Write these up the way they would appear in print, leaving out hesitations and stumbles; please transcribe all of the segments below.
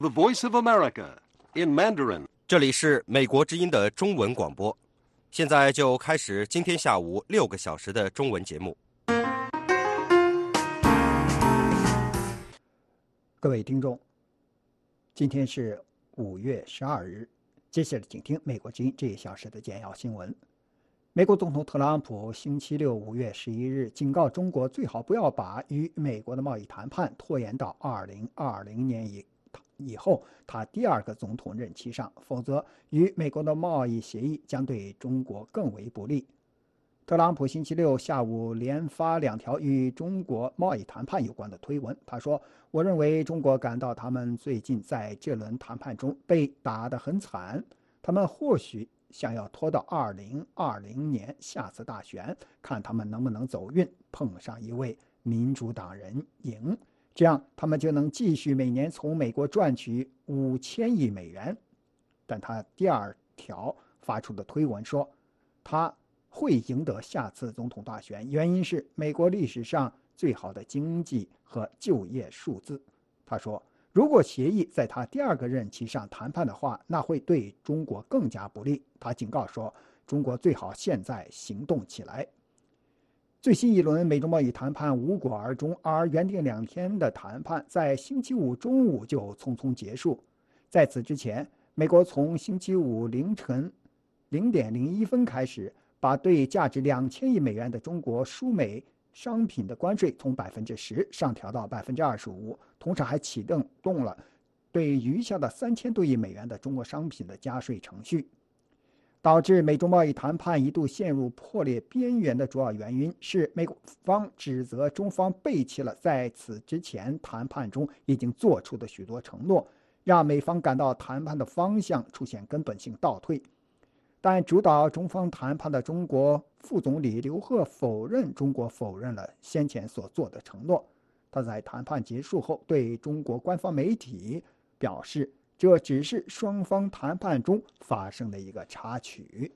The Voice of America in Mandarin. 这里是美国之音的中文广播，现在就开始今天下午6个小时的中文节目。 各位听众，今天是5月12日，接下来请听美国之音这1小时的简要新闻。美国总统特朗普星期六5月11日警告中国，最好不要把与美国的贸易谈判拖延到2020年以后他第2个总统任期上，否则与美国的贸易协议将对中国更为不利。特朗普星期六下午连发2条与中国贸易谈判有关的推文。他说：“我认为中国感到他们最近在这轮谈判中被打得很惨，他们或许想要拖到2020年下次大选，看他们能不能走运，碰上一位民主党人赢，这样他们就能继续每年从美国赚取5000亿美元。”但他第2条发出的推文说，他会赢得下次总统大选，原因是美国历史上最好的经济和就业数字。他说，如果协议在他第2个任期上谈判的话，那会对中国更加不利。他警告说，中国最好现在行动起来。最新一轮美中贸易谈判无果而终，而原定2天的谈判在星期五中午就匆匆结束。在此之前，美国从星期五凌晨0:01分开始，把对价值2000亿美元的中国输美商品的关税从10%上调到25%，同时还启动了对余下的3000多亿美元的中国商品的加税程序。导致美中贸易谈判一度陷入破裂边缘的主要原因是，美国方指责中方背弃了在此之前谈判中已经做出的许多承诺，让美方感到谈判的方向出现根本性倒退。但主导中方谈判的中国副总理刘鹤否认中国否认了先前所做的承诺。他在谈判结束后对中国官方媒体表示，这只是双方谈判中发生的一个插曲。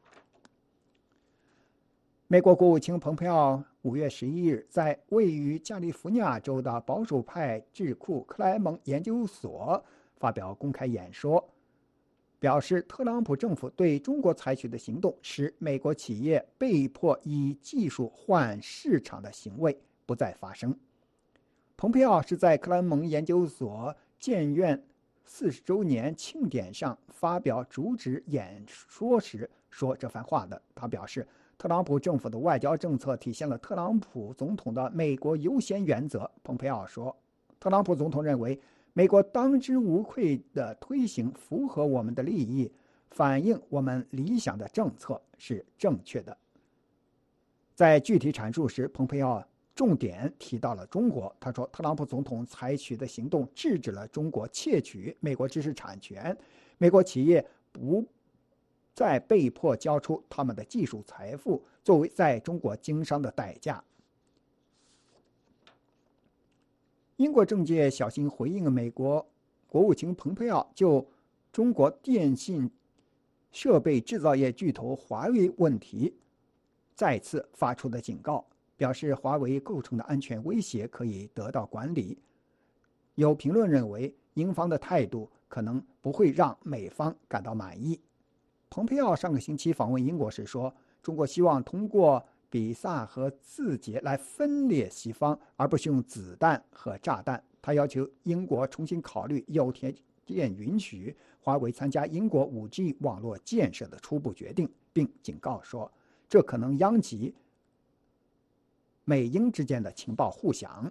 美国国务卿蓬佩奥5月11日在位于加利福尼亚州的保守派智库克莱蒙研究所发表公开演说，表示特朗普政府对中国采取的行动使美国企业被迫以技术换市场的行为不再发生。蓬佩奥是在克莱蒙研究所建院40周年庆典上发表主旨演说时说这番话的。他表示，特朗普政府的外交政策体现了特朗普总统的美国优先原则。蓬佩奥说，特朗普总统认为美国当之无愧的推行符合我们的利益、反映我们理想的政策是正确的。在具体阐述时，蓬佩奥重点提到了中国。他说，特朗普总统采取的行动制止了中国窃取美国知识产权，美国企业不再被迫交出他们的技术财富作为在中国经商的代价。英国政界小心回应美国国务卿蓬佩奥就中国电信设备制造业巨头华为问题再次发出的警告，表示华为构成的安全威胁可以得到管理。有评论认为，英方的态度可能不会让美方感到满意。蓬佩奥上个星期访问英国时说，中国希望通过比萨和字节来分裂西方，而不是用子弹和炸弹。他要求英国重新考虑有条件允许华为参加英国 5G 网络建设的初步决定，并警告说，这可能殃及美英之间的情报互享。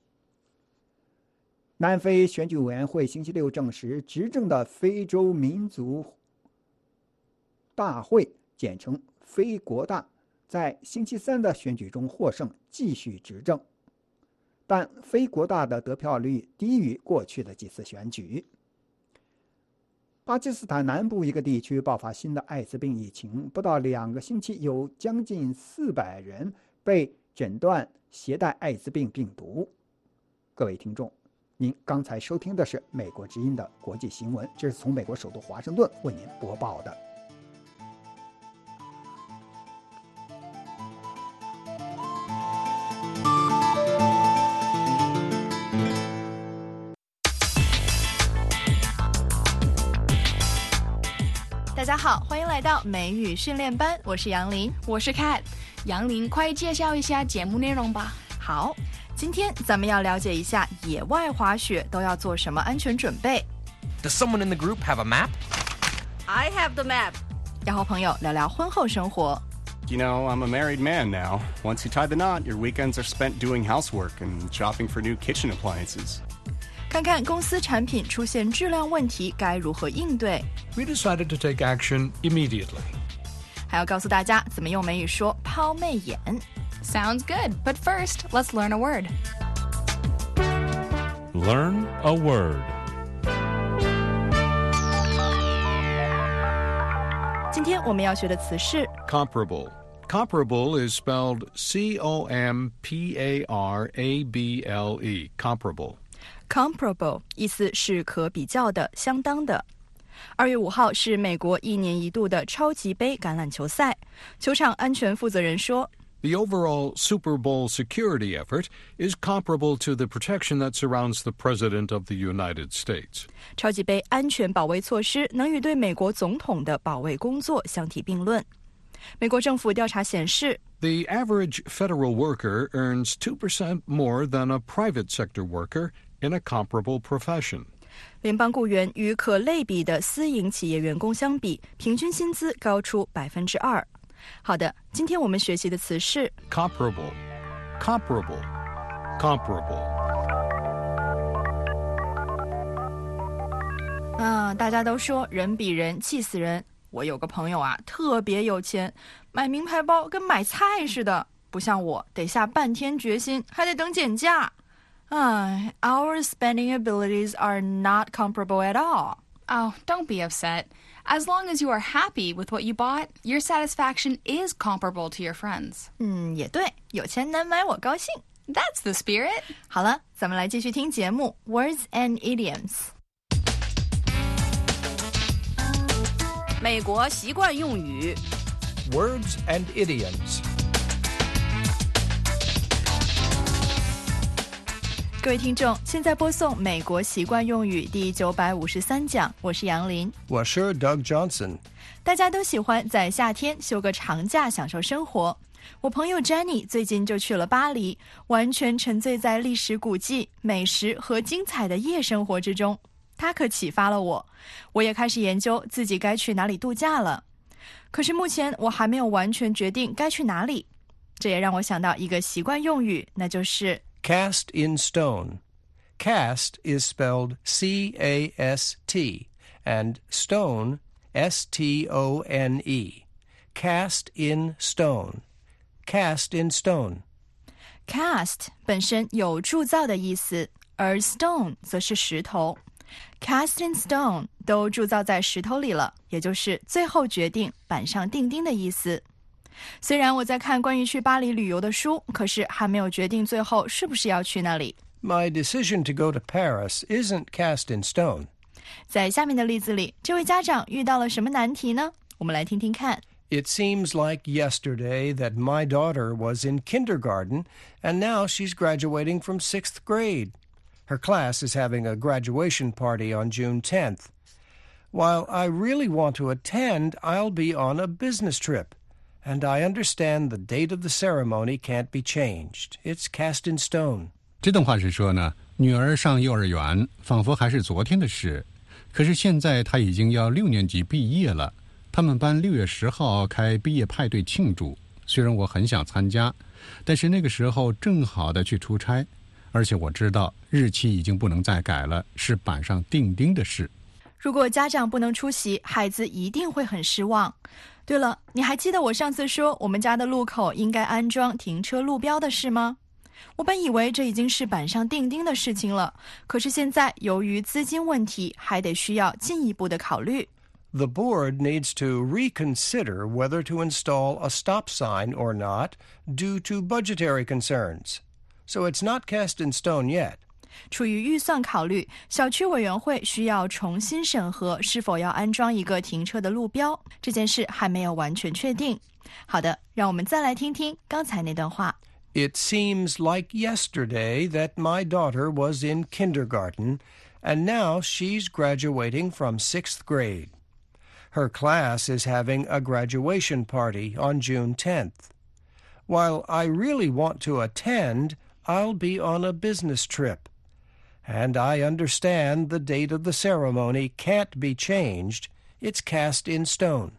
南非选举委员会星期六证实，执政的非洲民族大会简称非国大在星期3的选举中获胜，继续执政，但非国大的得票率低于过去的几次选举。巴基斯坦南部一个地区爆发新的艾滋病疫情，不到2个星期，有将近400人被诊断携带艾滋病病毒。各位听众，您刚才收听的是美国之音的国际新闻，这是从美国首都华盛顿为您播报的。 大家好，欢迎来到美语训练班，我是杨林， 我是 Kat。杨林，快介绍一下节目内容吧。 好，今天咱们要了解一下野外滑雪都要做什么安全准备。 Does someone in the group have a map? I have the map. 要和朋友聊聊婚后生活。 You know, I'm a married man now. Once you tie the knot, your weekends are spent doing housework and shopping for new kitchen appliances. 看看公司产品出现质量问题该如何应对。 We decided to take action immediately. 还要告诉大家怎么用美语说抛媚眼。 Sounds good, but first, let's learn a word. Learn a word. 今天我们要学的词是 Comparable. Comparable is spelled C-O-M-P-A-R-A-B-L-E. Comparable. comparable 意思是可比较的、相当的。2月5号是美国1年1度的超级杯橄榄球赛，球场安全负责人说 The overall Super Bowl security effort is comparable to the protection that surrounds the President of the United States. 超级杯安全保卫措施能与对美国总统的保卫工作相提并论。美国政府调查显示 The average federal worker earns 2% more than a private sector worker in a comparable profession. 联邦雇员与可类比的私营企业员工相比，平均薪资高出 2%。 好的，今天我们学习的词是 Comparable. Comparable. Comparable. 大家都说人比人气死人。我有个朋友啊，特别有钱，买名牌包跟买菜似的，不像我得下半天决心，还得等减价。Our spending abilities are not comparable at all. Oh, don't be upset. As long as you are happy with what you bought, your satisfaction is comparable to your friends. 也对，有钱难买我高兴。 That's the spirit. 好了，咱们来继续听节目 Words and Idioms。 美国习惯用语 Words and idioms. 各位听众，现在播送美国习惯用语第953讲，我是杨林， 我是 Doug Johnson. 大家都喜欢在夏天休个长假享受生活。我朋友 Jenny 最近就去了巴黎，完全沉醉在历史古迹、美食和精彩的夜生活之中。她可启发了我，我也开始研究自己该去哪里度假了。可是目前我还没有完全决定该去哪里。这也让我想到一个习惯用语，那就是 Cast in stone. Cast is spelled C-A-S-T, and stone, S-T-O-N-E. Cast in stone. Cast in stone. Cast 本身有铸造的意思，而 stone 则是石头。Cast in stone 都铸造在石头里了，也就是最后决定、板上钉钉的意思。虽然我在看关于去巴黎旅游的书，可是还没有决定最后是不是要去那里。 My decision to go to Paris isn't cast in stone. 在下面的例子里，这位家长遇到了什么难题呢？我们来听听看。 It seems like yesterday that my daughter was in kindergarten, and now she's graduating from 6th grade. Her class is having a graduation party on June 10th. While I really want to attend, I'll be on a business trip, and I understand the date of the ceremony can't be changed. It's cast in stone. 这段话是说呢，女儿上幼儿园仿佛还是昨天的事，可是现在她已经要6年级毕业了。他们班6月10号开毕业派对庆祝，虽然我很想参加，但是那个时候正好的去出差，而且我知道日期已经不能再改了，是板上钉钉的事。 如果家长不能出席，孩子一定会很失望。对了，你还记得我上次说我们家的路口应该安装停车路标的事吗？我本以为这已经是板上钉钉的事情了，可是现在由于资金问题，还得需要进一步的考虑。 The board needs to reconsider whether to install a stop sign or not due to budgetary concerns. So it's not cast in stone yet. 出于预算考虑，小区委员会需要重新审核是否要安装一个停车的路标，这件事还没有完全确定。好的，让我们再来听听刚才那段话。 It seems like yesterday that my daughter was in kindergarten, and now she's graduating from 6th grade. Her class is having a graduation party on June 10th. While I really want to attend, I'll be on a business trip. And I understand the date of the ceremony can't be changed. It's cast in stone.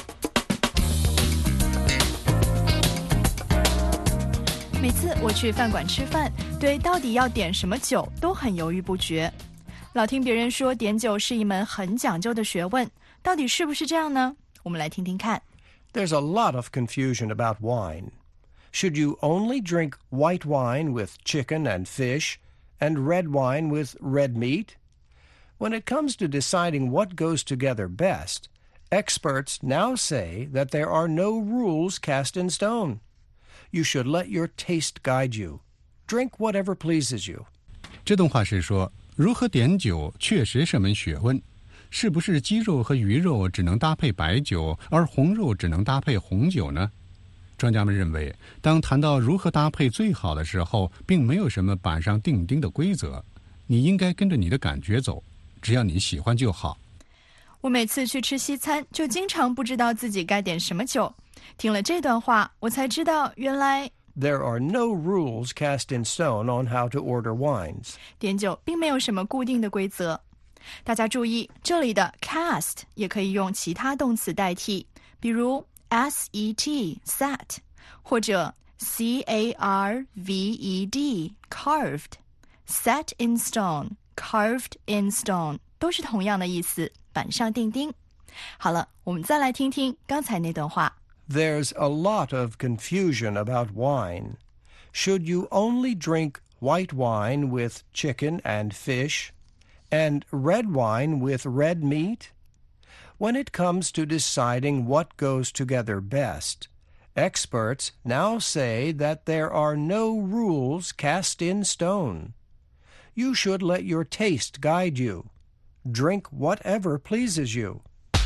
每次我去饭馆吃饭，对到底要点什么酒都很犹豫不决。老听别人说点酒是一门很讲究的学问，到底是不是这样呢？我们来听听看。 There's a lot of confusion about wine. Should you only drink white wine with chicken and fish, and red wine with red meat? When it comes to deciding what goes together best, experts now say that there are no rules cast in stone. You should let your taste guide you. Drink whatever pleases you. 这段话是说，如何点酒确实是门学问。是不是鸡肉和鱼肉只能搭配白酒，而红肉只能搭配红酒呢？专家们认为，当谈到如何搭配最好的时候，并没有什么板上钉钉的规则，你应该跟着你的感觉走，只要你喜欢就好。 我每次去吃西餐，就经常不知道自己该点什么酒。听了这段话，我才知道原来 There are no rules cast in stone on how to order wines. 点酒并没有什么固定的规则。大家注意，这里的 cast 也可以用其他动词代替，比如 set, set, 或者 carved, carved, set in stone, carved in stone 都是同样的意思，板上钉钉。好了，我们再来听听刚才那段话。 There's a lot of confusion about wine. Should you only drink white wine with chicken and fish, and red wine with red meat? When it comes to deciding what goes together best, experts now say that there are no rules cast in stone. You should let your taste guide you. Drink whatever pleases you.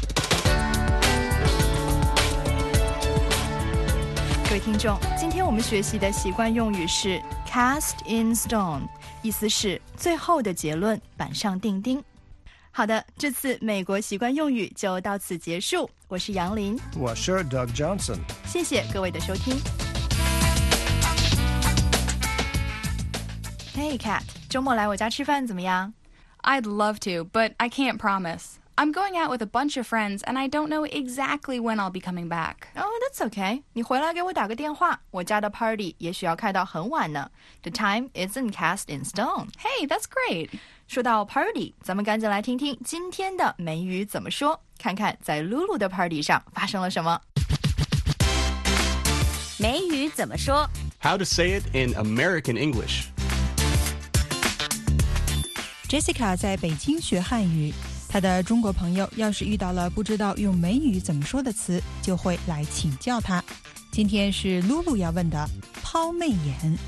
各位听众，今天我们学习的习惯用语是 cast in stone， 意思是最后的结论板上钉钉。好的，这次美国习惯用语就到此结束。我是杨林， 我是 Doug Johnson。 谢谢各位的收听。Hey Kat， 周末来我家吃饭怎么样？ I'd love to, but I can't promise. I'm going out with a bunch of friends, and I don't know exactly when I'll be coming back. Oh, that's okay. 你回来给我打个电话，我家的 party 也许要开到很晚呢。The time isn't cast in stone. Hey, that's great. 说到 party， 咱们赶紧来听听今天的美语怎么说，看看在露露的 party 上发生了什么。 美语怎么说 How to say it in American English. Jessica 在北京学汉语，她的中国朋友要是遇到了不知道用美语怎么说的词，就会来请教她。今天是露露要问的抛媚眼。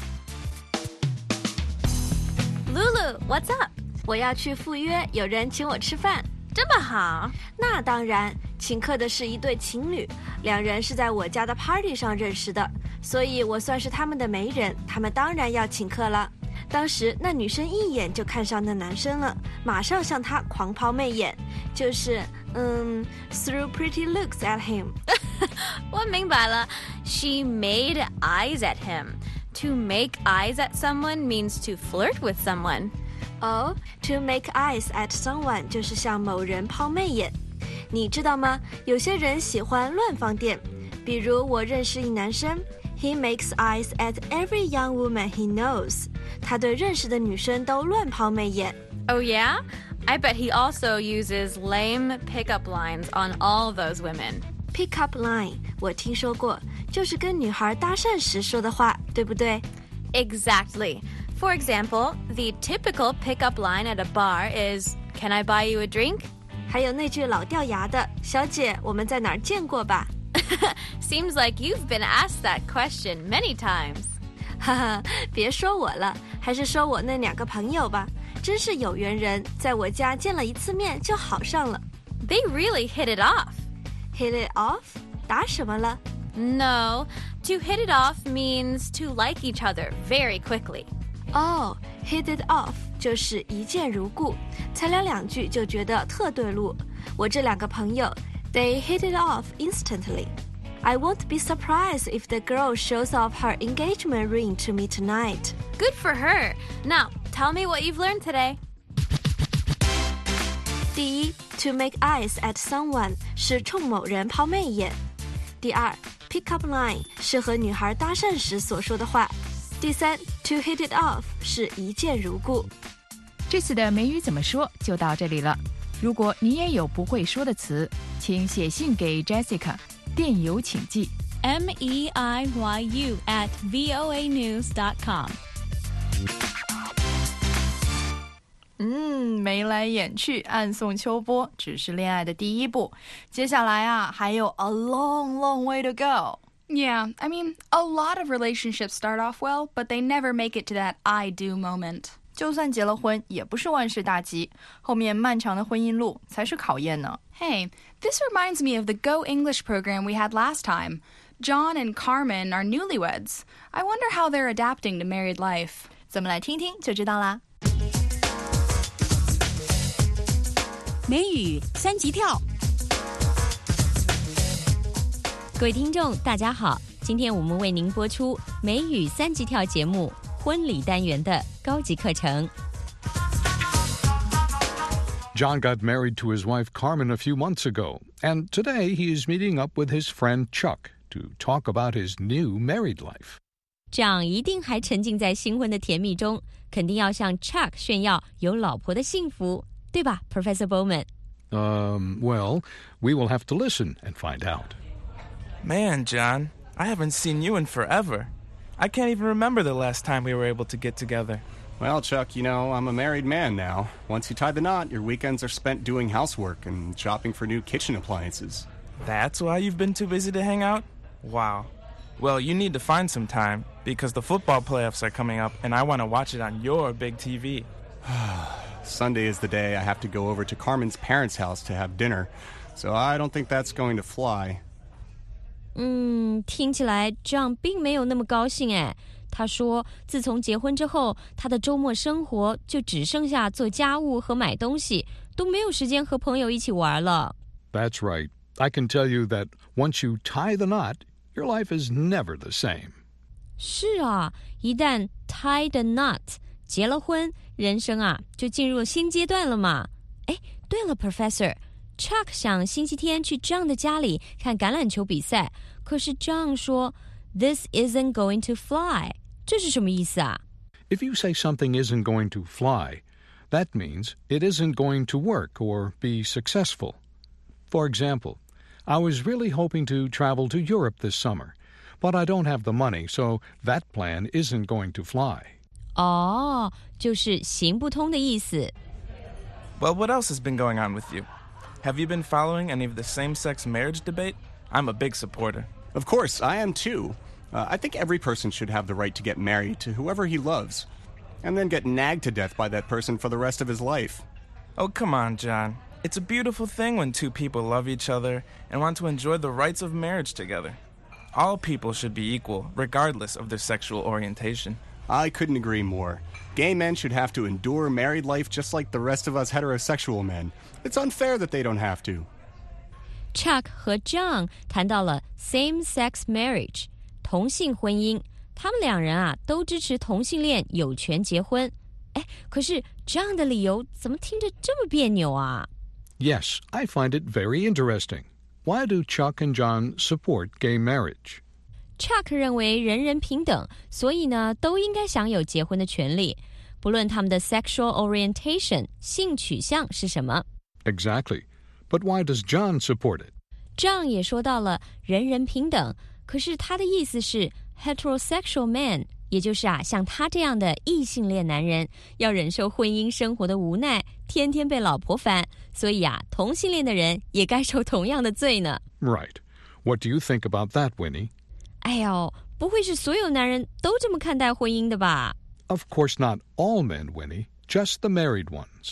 Lulu, what's up? 我要去赴约，有人请我吃饭。 这么好？ 那当然，请客的是一对情侣，两人是在我家的 party 上认识的，所以我算是他们的媒人，他们当然要请客了。当时那女生一眼就看上那男生了，马上向他狂抛媚眼，就是threw pretty looks at him 我明白了 She made eyes at him. To make eyes at someone means to flirt with someone. Oh, to make eyes at someone 就是向某人抛媚眼。你知道吗？有些人喜欢乱放电，比如我认识一男生，He makes eyes at every young woman he knows. 他对认识的女生都乱抛媚眼。 Oh yeah? I bet he also uses lame pickup lines on all those women. Pickup line 我听说过，就是跟女孩搭讪时说的话，对不对？ Exactly. For example, the typical pickup line at a bar is, Can I buy you a drink? 还有那句老掉牙的，小姐，我们在哪儿见过吧？ Seems like you've been asked that question many times. 哈哈，别说我了，还是说我那两个朋友吧，真是有缘人，在我家见了一次面就好上了。 They really hit it off. Hit it off? 打什么了？ No, to hit it off means to like each other very quickly. Hit it off 就是一见如故，才聊两句就觉得特对路。我这两个朋友 They hit it off instantly. I won't be surprised if the girl shows off her engagement ring to me tonight. Good for her. Now, tell me what you've learned today. 第一 ，to make eyes at someone 是冲某人抛媚眼。第二 ，pick up line 是和女孩搭讪时所说的话。第三 ，to hit it off 是一见如故。 这次的美语怎么说就到这里了。如果你也有不会说的词，请写信给 Jessica， 电邮请寄 meiyu@voanews.com。 眉来眼去，暗送秋波，只是恋爱的第一步。接下来啊，还有 a long, long way to go. Yeah, I mean, a lot of relationships start off well, but they never make it to that I do moment. 就算结了婚，也不是万事大吉，后面漫长的婚姻路才是考验呢。 Hey, this reminds me of the Go English program we had last time. John and Carmen are newlyweds. I wonder how they're adapting to married life. 咱们来听听就知道啦。 美语三级跳， 各位听众大家好，今天我们为您播出美语三级跳节目婚礼单元的高级课程。 John got married to his wife Carmen a few months ago, and today he is meeting up with his friend Chuck to talk about his new married life. 这样一定还沉浸在新婚的甜蜜中，肯定要向 Chuck 炫耀有老婆的幸福，对吧 Professor Bowman? Well, we will have to listen and find out. Man, John, I haven't seen you in forever. I can't even remember the last time we were able to get together. Well, Chuck, you know, I'm a married man now. Once you tie the knot, your weekends are spent doing housework and shopping for new kitchen appliances. That's why you've been too busy to hang out? Wow. Well, you need to find some time, because the football playoffs are coming up, and I want to watch it on your big TV. Sunday is the day I have to go over to Carmen's parents' house to have dinner, so I don't think that's going to fly. 听起来 John 并没有那么高兴哎。他说自从结婚之后，他的周末生活就只剩下做家务和买东西，都没有时间和朋友一起玩了。 That's right. I can tell you that once you tie the knot, your life is never the same. 是啊，一旦 tie the knot 结了婚，人生啊就进入了新阶段了嘛。哎，对了 Professor， Chuck 想星期天去 John 的家里看橄榄球比赛，可是 John 说 This isn't going to fly， 这是什么意思啊？ If you say something isn't going to fly, that means it isn't going to work or be successful. For example, I was really hoping to travel to Europe this summer, but I don't have the money, so that plan isn't going to fly. 哦，就是行不通的意思。 Well, what else has been going on with you? Have you been following any of the same-sex marriage debate? I'm a big supporter. Of course, I am too. I think every person should have the right to get married to whoever he loves, and then get nagged to death by that person for the rest of his life. Oh, come on, John. It's a beautiful thing when two people love each other and want to enjoy the rights of marriage together. All people should be equal, regardless of their sexual orientation. I couldn't agree more. Gay men should have to endure married life just like the rest of us heterosexual men. It's unfair that they don't have to. Chuck 和 John 谈到了 same-sex marriage 同性婚姻，他们两人啊都支持同性恋有权结婚。哎，可是 John 的理由怎么听着这么别扭啊？ Yes, I find it very interesting. Why do Chuck and John support gay marriage? Chuck 认为人人平等，所以呢都应该享有结婚的权利，不论他们的 sexual orientation 性取向是什么。 Exactly. But why does John support it? John 也说到了人人平等，可是他的意思是 heterosexual man， 也就是像他这样的异性恋男人要忍受婚姻生活的无奈，天天被老婆烦，所以同性恋的人也该受同样的罪呢。 Right. What do you think about that, Winnie? 哎呦，不会是所有男人都这么看待婚姻的吧？ Of course not all men, Winnie. Just the married ones.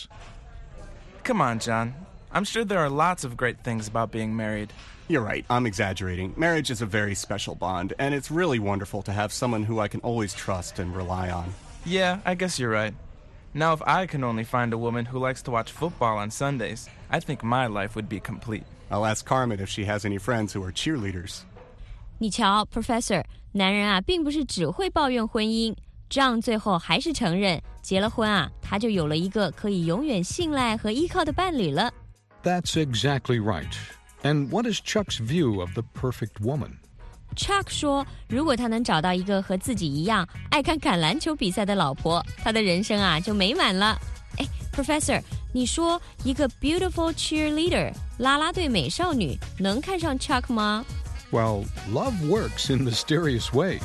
Come on, John. I'm sure there are lots of great things about being married. You're right, I'm exaggerating. Marriage is a very special bond, and it's really wonderful to have someone who I can always trust and rely on. Yeah, I guess you're right. Now, if I can only find a woman who likes to watch football on Sundays, I think my life would be complete. I'll ask Carmen if she has any friends who are cheerleaders. 你瞧 ，Professor， 男人啊，并不是只会抱怨婚姻，这样最后还是承认结了婚啊，他就有了一个可以永远信赖和依靠的伴侣了。 That's exactly right. And what is Chuck's view of the perfect woman? Chuck 说，如果他能找到一个和自己一样爱看橄榄球比赛的老婆，他的人生啊就美满了。哎 ，Professor， 你说一个 beautiful cheerleader 啦啦队美少女能看上 Chuck 吗？ Well, love works in mysterious ways.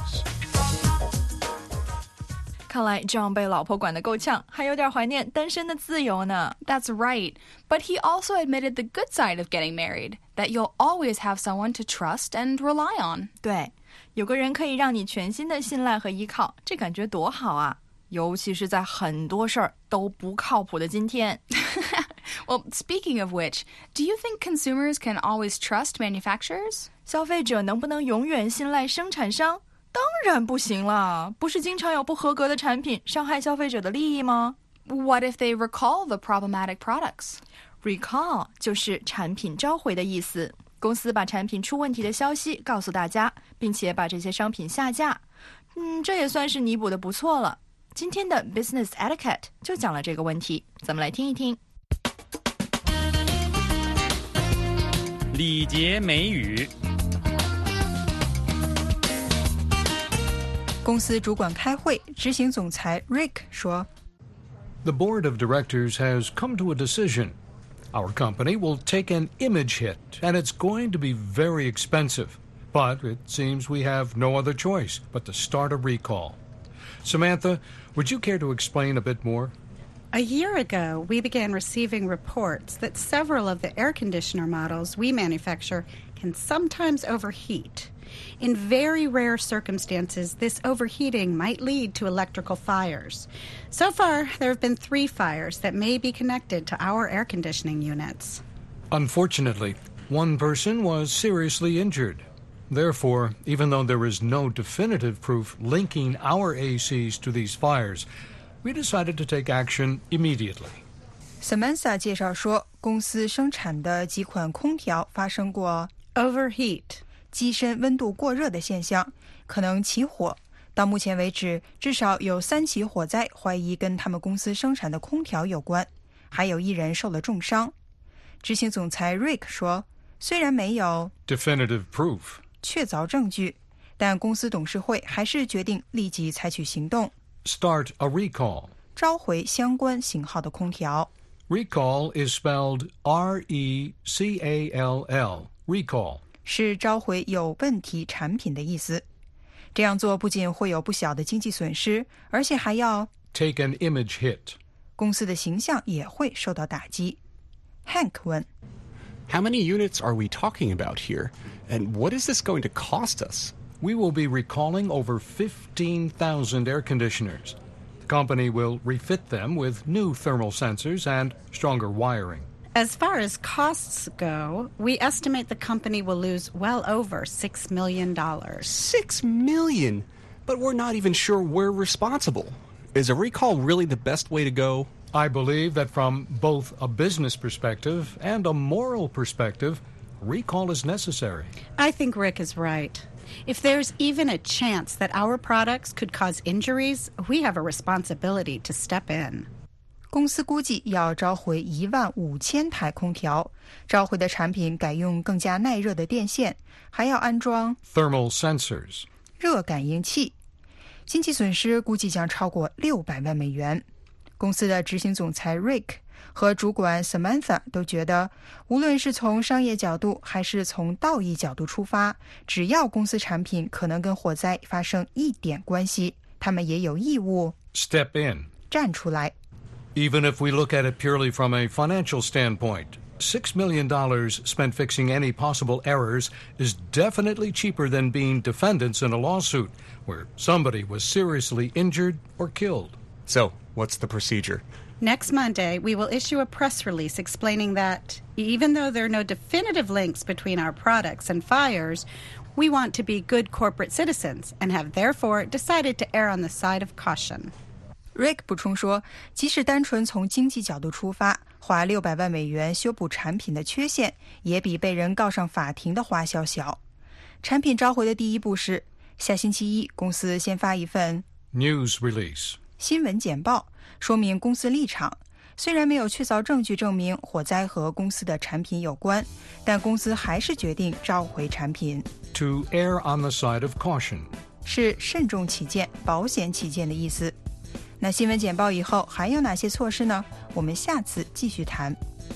看来 John 被老婆管得够呛，还有点怀念单身的自由呢。 That's right. But he also admitted the good side of getting married, that you'll always have someone to trust and rely on. 对，有个人可以让你全心的信赖和依靠，这感觉多好啊！尤其是在很多事儿都不靠谱的今天。 Well, speaking of which, do you think consumers can always trust manufacturers? 消费者能不能永远信赖生产商？当然不行了，不是经常有不合格的产品伤害消费者的利益吗？ What if they recall the problematic products? Recall 就是产品召回的意思。公司把产品出问题的消息告诉大家，并且把这些商品下架。这也算是弥补的不错了。今天的 Business Etiquette 就讲了这个问题，咱们来听一听。 礼节美语。 公司主管开会，执行总裁 Rick 说 The board of directors has come to a decision. Our company will take an image hit, and it's going to be very expensive. But it seems we have no other choice but to start a recall. Samantha, would you care to explain a bit more? A year ago, we began receiving reports that several of the air conditioner models we manufacture can sometimes overheat. In very rare circumstances, this overheating might lead to electrical fires. So far, there have been 3 fires that may be connected to our air conditioning units. Unfortunately, one person was seriously injured. Therefore, even though there is no definitive proof linking our ACs to these fires, we decided to take action immediately. Samantha 介绍说，公司生产的几款空调发生过 overheat 机身温度过热的现象，可能起火。到目前为止，至少有3起火灾怀疑跟他们公司生产的空调有关，还有1人受了重伤。执行总裁 Rick 说，虽然没有 definitive proof 确凿证据，但公司董事会还是决定立即采取行动 start a recall 召回相关型号的空调。 Recall is spelled R-E-C-A-L-L recall 是召回有问题产品的意思。这样做不仅会有不小的经济损失，而且还要 take an image hit 公司的形象也会受到打击。 Hank 问 How many units are we talking about here? And what is this going to cost us? We will be recalling over 15,000 air conditioners. The company will refit them with new thermal sensors and stronger wiring. As far as costs go, we estimate the company will lose well over $6 million. $6 million? But we're not even sure we're responsible. Is a recall really the best way to go? I believe that from both a business perspective and a moral perspective, a recall is necessary. I think Rick is right. If there's even a chance that our products could cause injuries, we have a responsibility to step in. 公司估计要召回15000台空调，召回的产品改用更加耐热的电线，还要安装 thermal sensors 热感应器，经济损失估计将超过600万美元。公司的执行总裁 Rick 和主管 Samantha 都觉得，无论是从商业角度还是从道义角度出发，只要公司产品可能跟火灾发生一点关系，他们也有义务 step in 站出来。 Even if we look at it purely from a financial standpoint, $6 million spent fixing any possible errors is definitely cheaper than being defendants in a lawsuit where somebody was seriously injured or killed. So, what's the procedure? Next Monday, we will issue a press release explaining that even though there are no definitive links between our products and fires, we want to be good corporate citizens and have therefore decided to err on the side of caution. Rick 补充说，即使单纯从经济角度出发，花600万美元修补产品的缺陷，也比被人告上法庭的花销小。产品召回的第一步是，下星期一公司先发一份 News release 新闻简报，说明公司立场。虽然没有确凿证据证明火灾和公司的产品有关，但公司还是决定召回产品。 To err on the side of caution 是慎重起见、保险起见的意思。那新闻简报以后还有哪些措施呢？我们下次继续谈。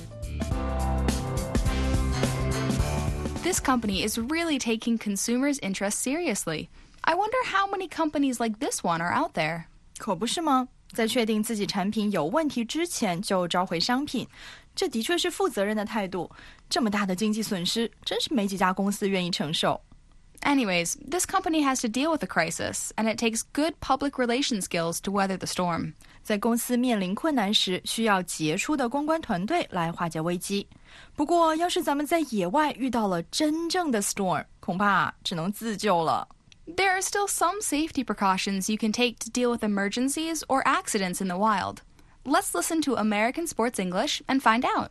This company is really taking consumers' interests seriously. I wonder how many companies like this one are out there. 可不是吗？在确定自己产品有问题之前就召回商品，这的确是负责任的态度。这么大的经济损失，真是没几家公司愿意承受。 Anyways, this company has to deal with the crisis, and it takes good public relations skills to weather the storm. 在公司面临困难时，需要杰出的公关团队来化解危机。不过，要是咱们在野外遇到了真正的 storm， 恐怕只能自救了。 There are still some safety precautions you can take to deal with emergencies or accidents in the wild. Let's listen to American Sports English and find out.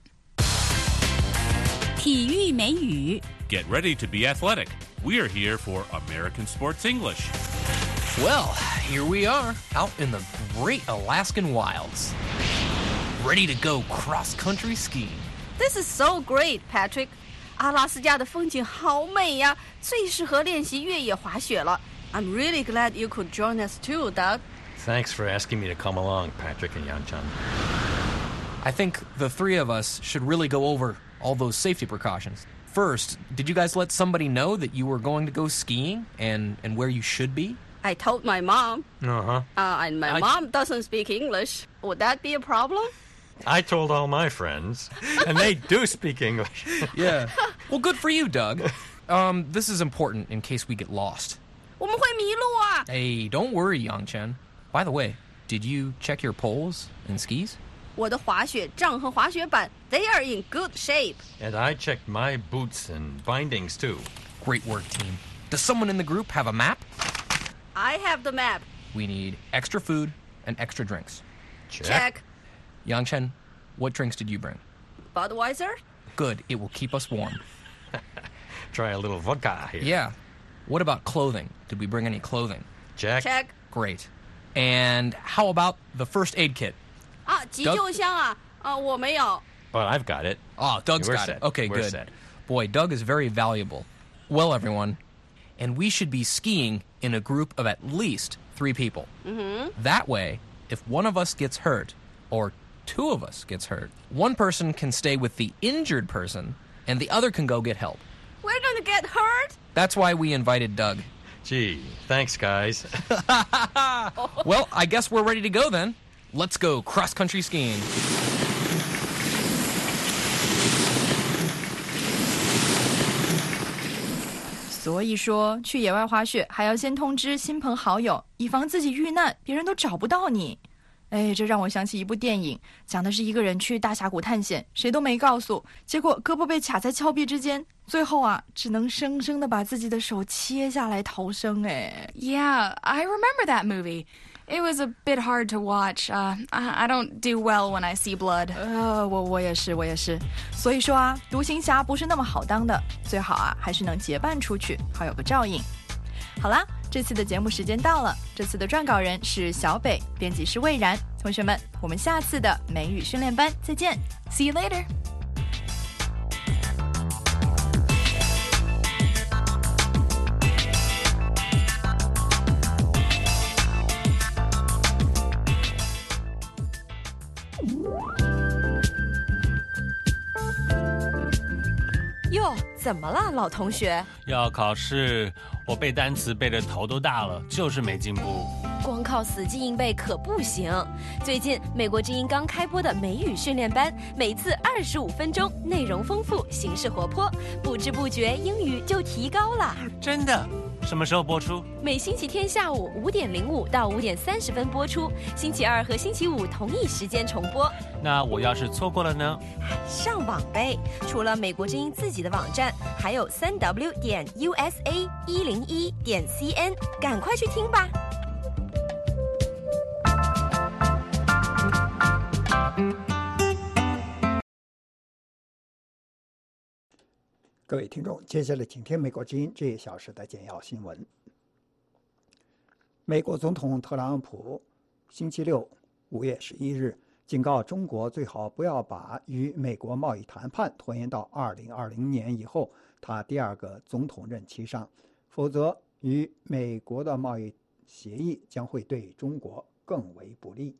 体育美语 Get ready to be athletic. We're here for American Sports English. Well, here we are, out in the great Alaskan wilds. Ready to go cross-country skiing. This is so great, Patrick. 阿拉斯加的风景好美呀，最适合练习越野滑雪了。I'm really glad you could join us too, Doug. Thanks for asking me to come along, Patrick and Yang-chan. I think the three of us should really go over all those safety precautions. First, did you guys let somebody know that you were going to go skiing and where you should be? I told my mom. Uh-huh. And my mom doesn't speak English. Would that be a problem? I told all my friends, and they do speak English. Yeah. Well, good for you, Doug. This is important in case we get lost. 我们会迷路啊。 Hey, don't worry, Yang-chan. By the way, did you check your poles and skis? 我的滑雪杖和滑雪板 they are in good shape. And I checked my boots and bindings, too. Great work, team. Does someone in the group have a map? I have the map. We need extra food and extra drinks. Check. Yang-chan, what drinks did you bring? Budweiser? Good. It will keep us warm. Try a little vodka here. Yeah. What about clothing? Did we bring any clothing? Check. Check. Great. And how about the first aid kit? 啊，急救箱啊，我没有。 But I've got it. Oh, Doug's We're got set. it. Okay, We're good. set. Boy, Doug is very valuable. Well, everyone, and we should be skiing in a group of at least 3 people. Mm-hmm. That way, if one of us gets hurt, or 2 of us gets hurt, one person can stay with the injured person, and the other can go get help. We're gonna get hurt? That's why we invited Doug. Gee, thanks, guys. Well, I guess we're ready to go then. Let's go cross-country skiing. 所以说，去野外滑雪还要先通知亲朋好友，以防自己遇难，别人都找不到你。哎，这让我想起一部电影，讲的是一个人去大峡谷探险，谁都没告诉，结果胳膊被卡在峭壁之间，最后啊，只能生生的把自己的手切下来逃生。哎 Yeah, I remember that movie. It was a bit hard to watch. I don't do well when I see blood. 我也是。所以说啊，独行侠不是那么好当的，最好啊还是能结伴出去，好有个照应。好啦，这次的节目时间到了，这次的撰稿人是小北，编辑是魏然。同学们，我们下次的美语训练班再见 See you later. 哟，怎么了，老同学？ 要考试，我背单词背得头都大了，就是没进步。 光靠死记硬背可不行。最近美国之音刚开播的美语训练班，每次25分钟，内容丰富，形式活泼，不知不觉英语就提高了。 真的？什么时候播出？ 每星期天下午5点05到5点30分播出，星期二和星期五同一时间重播。 那我要是错过了呢？ 上网呗，除了美国之音自己的网站，还有3w.usa101.cn，赶快去听吧。 各位听众，接下来请听美国之音这一小时的简要新闻。美国总统特朗普星期六5月11日警告中国，最好不要把与美国贸易谈判拖延到2020年以后他第二个总统任期上，否则与美国的贸易协议将会对中国更为不利。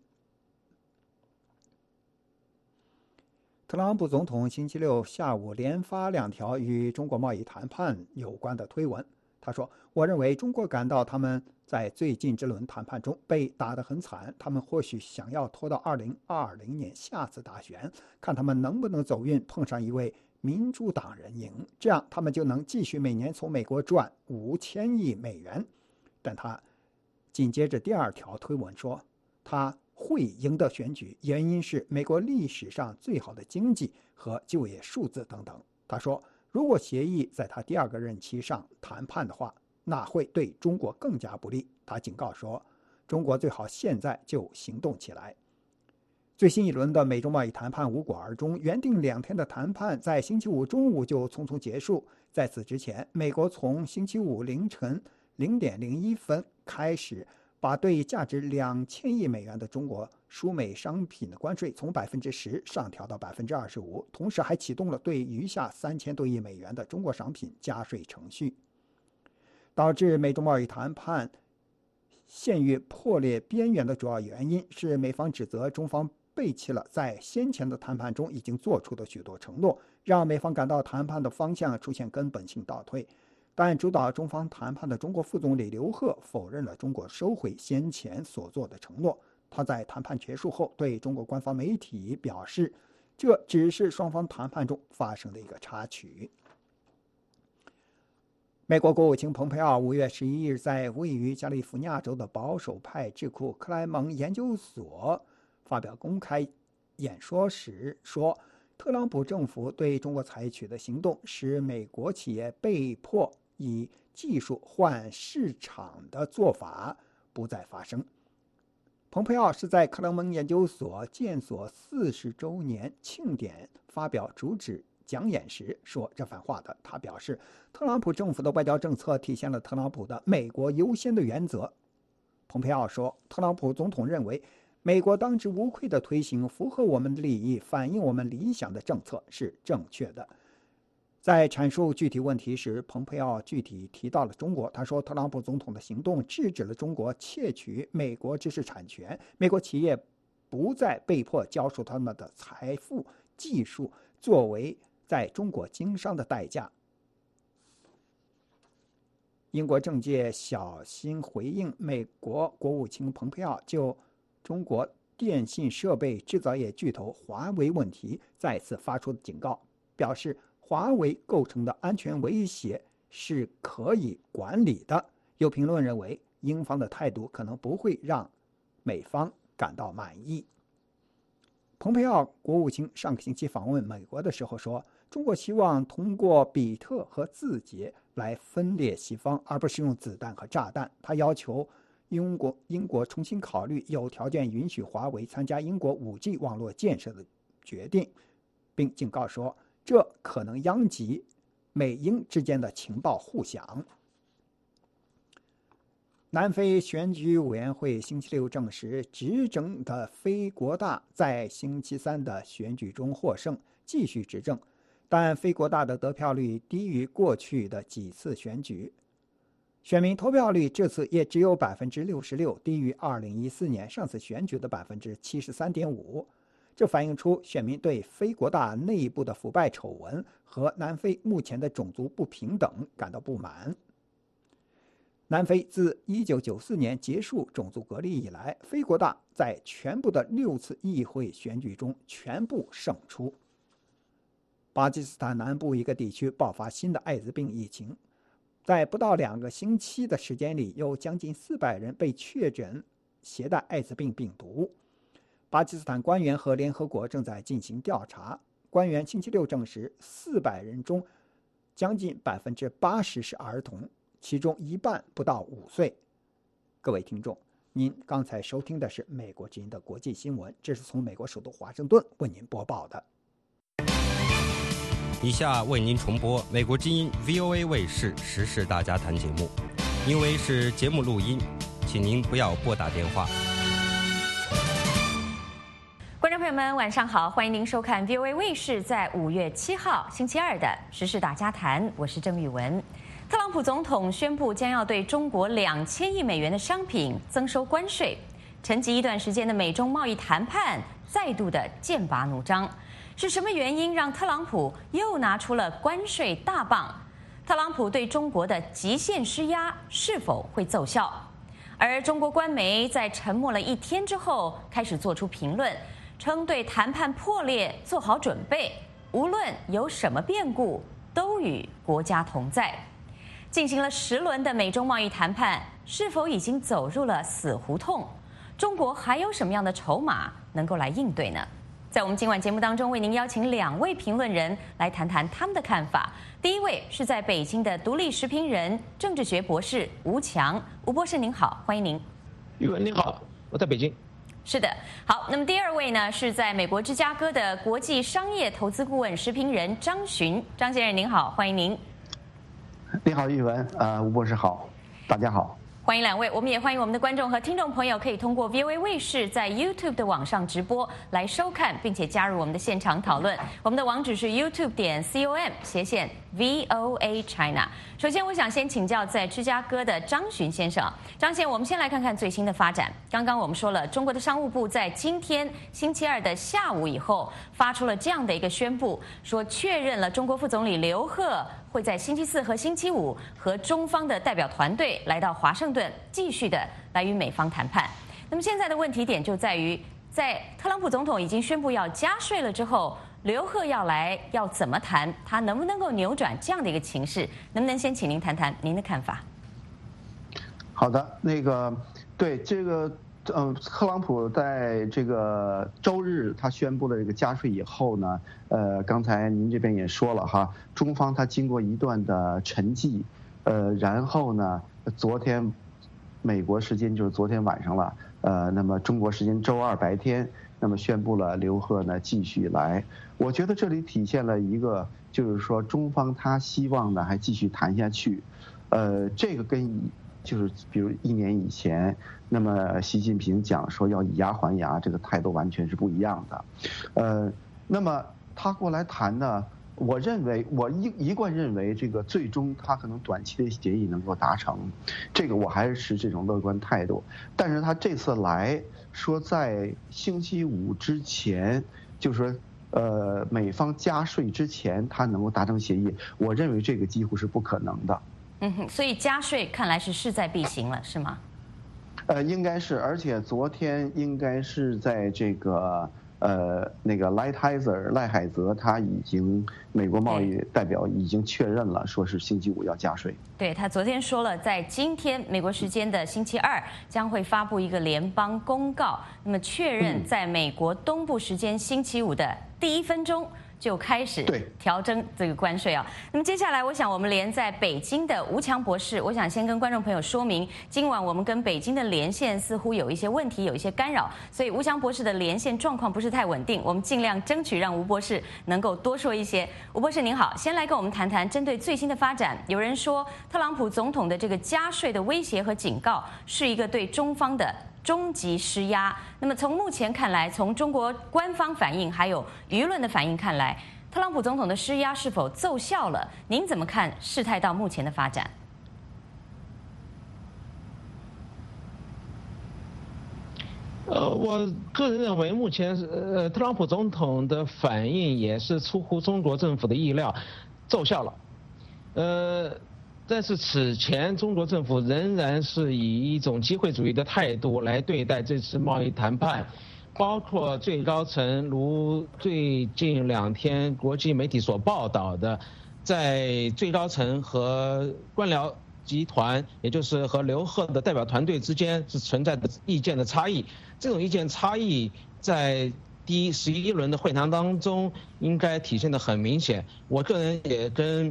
特朗普总统星期六下午连发2条与中国贸易谈判有关的推文。他说：“我认为中国感到他们在最近这轮谈判中被打得很惨，他们或许想要拖到2020年下次大选，看他们能不能走运，碰上一位民主党人赢，这样他们就能继续每年从美国赚5000亿美元。”但他紧接着第2条推文说，他会赢得选举，原因是美国历史上最好的经济和就业数字等等。他说，如果协议在他第2个任期上谈判的话，那会对中国更加不利。他警告说，中国最好现在就行动起来。最新一轮的美中贸易谈判无果而终，原定2天的谈判在星期五中午就匆匆结束。在此之前，美国从星期五凌晨0:01分开始把对价值2000亿美元的中国输美商品的关税从10%上调到25%，同时还启动了对余下3000多亿美元的中国商品加税程序，导致美中贸易谈判陷于破裂边缘的主要原因是美方指责中方背弃了在先前的谈判中已经做出的许多承诺，让美方感到谈判的方向出现根本性倒退。但主导中方谈判的中国副总理刘鹤否认了中国收回先前所做的承诺。他在谈判结束后对中国官方媒体表示，这只是双方谈判中发生的一个插曲。美国国务卿蓬佩奥5月11日在位于加利福尼亚州的保守派智库克莱蒙研究所发表公开演说时说，特朗普政府对中国采取的行动使美国企业被迫以技术换市场的做法不再发生。蓬佩奥是在克莱蒙研究所建所40周年庆典发表主旨讲演时说这番话的。他表示，特朗普政府的外交政策体现了特朗普的美国优先的原则。蓬佩奥说，特朗普总统认为美国当之无愧地推行符合我们的利益、反映我们理想的政策是正确的。在阐述具体问题时，蓬佩奥具体提到了中国。他说，特朗普总统的行动制止了中国窃取美国知识产权，美国企业不再被迫交出他们的财富、技术作为在中国经商的代价。英国政界小心回应美国国务卿蓬佩奥就中国电信设备制造业巨头华为问题再次发出的警告，表示华为构成的安全威胁是可以管理的。有评论认为，英方的态度可能不会让美方感到满意。蓬佩奥国务卿上个星期访问美国的时候说，中国希望通过比特和字节来分裂西方，而不是用子弹和炸弹。他要求英国重新考虑有条件允许华为参加英国 5G 网络建设的决定，并警告说，这可能殃及美英之间的情报互享。南非选举委员会星期六证实，执政的非国大在星期三的选举中获胜，继续执政，但非国大的得票率低于过去的几次选举。选民投票率这次也只有 66%， 低于2014年上次选举的 73.5%。这反映出选民对非国大内部的腐败丑闻和南非目前的种族不平等感到不满。南非自1994年结束种族隔离以来，非国大在全部的6次议会选举中全部胜出。巴基斯坦南部一个地区爆发新的艾滋病疫情，在不到2个星期的时间里，有将近400人被确诊携带艾滋病病毒。巴基斯坦官员和联合国正在进行调查。官员星期六证实，400人中将近80%是儿童，其中一半不到5岁。各位听众， 您刚才收听的是美国之音的国际新闻，这是从美国首都华盛顿为您播报的。 以下为您重播美国之音 VOA 卫视时事大家谈节目，因为是节目录音，请您不要拨打电话。 观众朋友们，晚上好，欢迎您收看 VOA 卫视在5月7号星期二的时事大家谈，我是郑玉文。特朗普总统宣布将要对中国2000亿美元的商品增收关税，沉寂一段时间的美中贸易谈判再度的剑拔弩张。是什么原因让特朗普又拿出了关税大棒？特朗普对中国的极限施压是否会奏效？而中国官媒在沉默了1天之后，开始做出评论，称对谈判破裂做好准备，无论有什么变故，都与国家同在。进行了10轮的美中贸易谈判，是否已经走入了死胡同？中国还有什么样的筹码能够来应对呢？在我们今晚节目当中，为您邀请2位评论人来谈谈他们的看法。第一位是在北京的独立时评人、政治学博士吴强，吴博士您好，欢迎您。 玉文您好，我在北京。 是的，好。那么第2位呢，是在美国芝加哥的国际商业投资顾问、时评人张巡，张先生您好，欢迎您。 你好，玉文，吴博士好，大家好。 欢迎2位，我们也欢迎我们的观众和听众朋友可以通过 VOA 卫视在 YouTube 的网上直播来收看，并且加入我们的现场讨论。我们的网址是 youtube.com/VOA China。首先，我想先请教在芝加哥的张巡先生。张先生，我们先来看看最新的发展。刚刚我们说了，中国的商务部在今天星期二的下午以后发出了这样的一个宣布，说确认了中国副总理刘鹤会在星期4和星期5和中方的代表团队来到华盛顿，继续的来与美方谈判。那么现在的问题点就在于，在特朗普总统已经宣布要加税了之后，刘鹤要来要怎么谈？他能不能够扭转这样的一个情势？能不能先请您谈谈您的看法？ 好的，对这个特朗普在这个周日他宣布了这个加税以后呢，刚才您这边也说了哈，中方他经过一段的沉寂，然后呢，昨天美国时间就是昨天晚上了，那么中国时间周2白天，那么宣布了刘鹤呢继续来。我觉得这里体现了一个，就是说中方他希望呢还继续谈下去，这个跟就是比如1年以前，那么习近平讲说要以牙还牙，这个态度完全是不一样的。那么他过来谈呢，我一贯认为这个最终他可能短期的协议能够达成，这个我还是持这种乐观态度。但是他这次来说在星期5之前，就是说美方加税之前他能够达成协议，我认为这个几乎是不可能的。 所以加税看来是势在必行了，是吗？ 应该是，而且昨天应该是在这个那个赖海泽他已经美国贸易代表已经确认了，说是星期5要加税。 对，他昨天说了，在今天美国时间的星期2将会发布一个联邦公告，那么确认在美国东部时间星期5的第1分钟就开始调整这个关税啊。那么接下来，我想我们连在北京的吴强博士，我想先跟观众朋友说明，今晚我们跟北京的连线似乎有一些问题，有一些干扰，所以吴强博士的连线状况不是太稳定，我们尽量争取让吴博士能够多说一些。吴博士您好，先来跟我们谈谈针对最新的发展。有人说，特朗普总统的这个加税的威胁和警告是一个对中方的终极施压。那么从目前看来，从中国官方反应还有舆论的反应看来，特朗普总统的施压是否奏效了？您怎么看事态到目前的发展？ 我个人认为，目前特朗普总统的反应也是出乎中国政府的意料，奏效了。但是此前中国政府仍然是以一种机会主义的态度来对待这次贸易谈判，包括最高层如最近2天国际媒体所报道的，在最高层和官僚集团，也就是和刘鹤的代表团队之间是存在的意见的差异。这种意见差异在第11轮的会谈当中应该体现得很明显。我个人也跟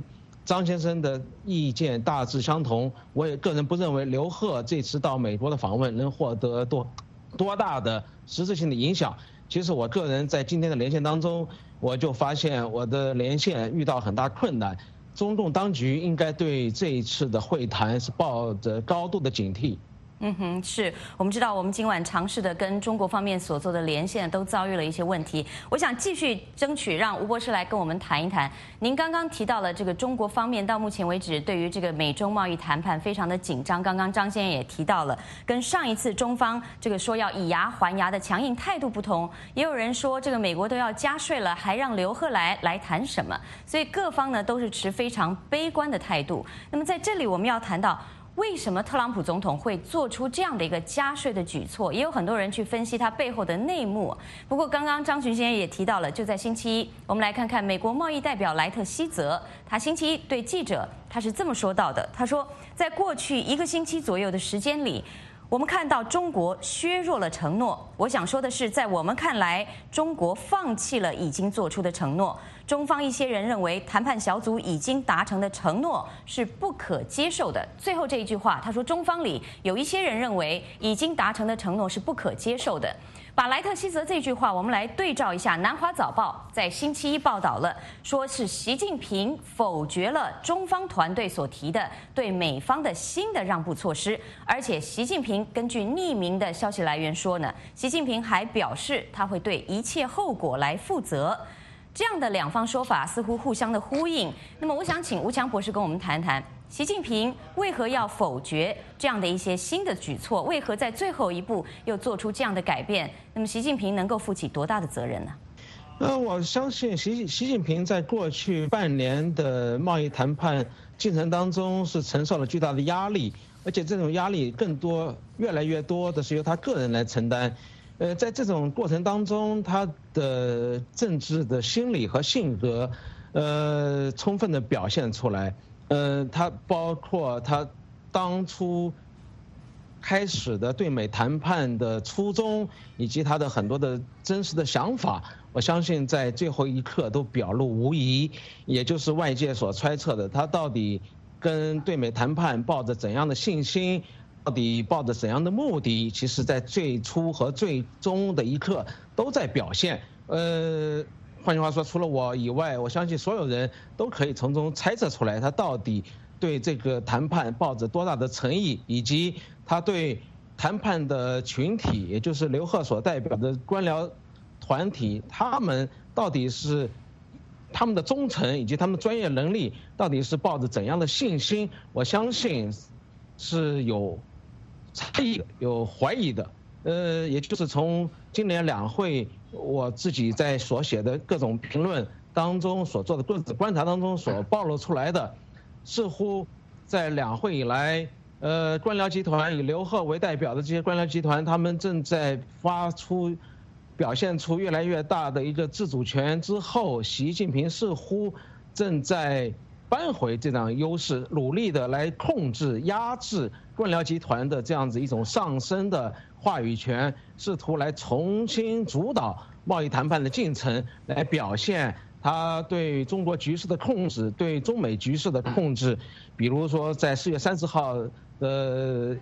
张先生的意见大致相同。我也个人不认为刘鹤这次到美国的访问能获得多大的实质性的影响。其实我个人在今天的连线当中，我就发现我的连线遇到很大困难。中共当局应该对这一次的会谈是抱着高度的警惕。 是我们知道，我们今晚尝试的跟中国方面所做的连线都遭遇了一些问题。我想继续争取让吴博士来跟我们谈一谈。您刚刚提到了这个中国方面到目前为止对于这个美中贸易谈判非常的紧张。刚刚张先生也提到了，跟上一次中方这个说要以牙还牙的强硬态度不同，也有人说这个美国都要加税了，还让刘鹤来谈什么？所以各方呢都是持非常悲观的态度。那么在这里我们要谈到，为什么特朗普总统会做出这样的一个加税的举措？也有很多人去分析他背后的内幕。不过，刚刚张群先生也提到了，就在星期一，我们来看看美国贸易代表莱特希泽，他星期一对记者他是这么说到的：他说，在过去1个星期左右的时间里，我们看到中国削弱了承诺。我想说的是，在我们看来，中国放弃了已经做出的承诺。中方一些人认为，谈判小组已经达成的承诺是不可接受的。最后这一句话，他说，中方里有一些人认为，已经达成的承诺是不可接受的。把莱特希泽这句话，我们来对照一下，《南华早报》在星期一报道了，说是习近平否决了中方团队所提的对美方的新的让步措施，而且习近平根据匿名的消息来源说呢，习近平还表示他会对一切后果来负责。这样的两方说法似乎互相的呼应。那么，我想请吴强博士跟我们谈谈，习近平为何要否决这样的一些新的举措？为何在最后一步又做出这样的改变？那么，习近平能够负起多大的责任呢？ 我相信习近平在过去半年的贸易谈判进程当中是承受了巨大的压力，而且这种压力越来越多的是由他个人来承担。在这种过程当中，他的政治的心理和性格，充分的表现出来。他包括他当初开始的对美谈判的初衷，以及他的很多的真实的想法，我相信在最后一刻都表露无遗。也就是外界所揣测的，他到底跟对美谈判抱着怎样的信心？到底抱着怎样的目的？其实，在最初和最终的一刻都在表现。换句话说，除了我以外，我相信所有人都可以从中猜测出来，他到底对这个谈判抱着多大的诚意，以及他对谈判的群体，也就是刘鹤所代表的官僚团体，他们到底是他们的忠诚以及他们的专业能力，到底是抱着怎样的信心？我相信是有猜疑、有怀疑的。也就是从今年两会我自己在所写的各种评论当中所做的各种观察当中所暴露出来的，似乎在两会以来，官僚集团以刘鹤为代表的这些官僚集团，他们正在表现出越来越大的一个自主权之后，习近平似乎正在扳回这场优势，努力的来控制、压制官僚集团的这样子一种上升的话语权，试图来重新主导贸易谈判的进程，来表现他对中国局势的控制，对中美局势的控制。比如说，在4月30号的